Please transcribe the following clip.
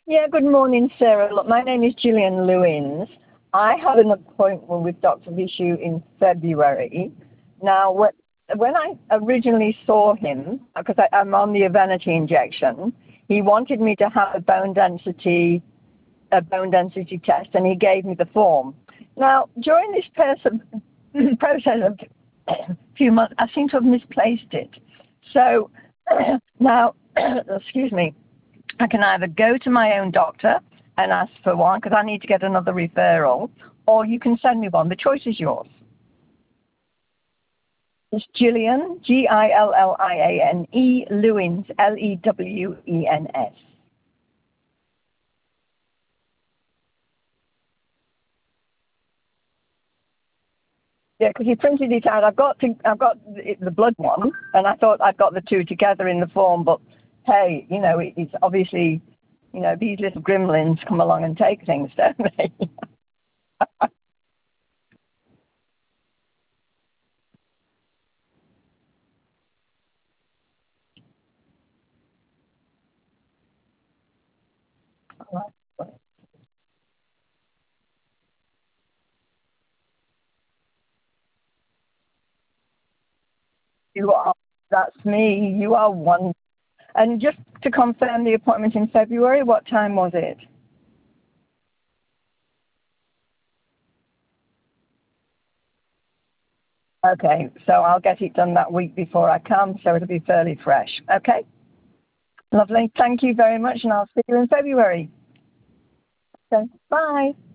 Yeah, good morning, Sarah. Look, my name is Gillian Lewins. I had an appointment with Dr. Vishu in February. Now, when I originally saw him, because I'm on the Evenity injection, he wanted me to have a bone density test, and he gave me the form. Now, during this process of a few months, I seem to have misplaced it. So now, excuse me, I can either go to my own doctor and ask for one because I need to get another referral, or you can send me one. The choice is yours. It's Gillian, Gilliane, Lewins, Lewens. Yeah, because he printed it out. I've got the blood one, and I thought I'd got the two together in the form. But hey, it's obviously, these little gremlins come along and take things, don't they? You are. That's me. You are one. And just to confirm the appointment in February, what time was it? Okay, so I'll get it done that week before I come, so it'll be fairly fresh. Okay, lovely. Thank you very much, and I'll see you in February. Okay, bye.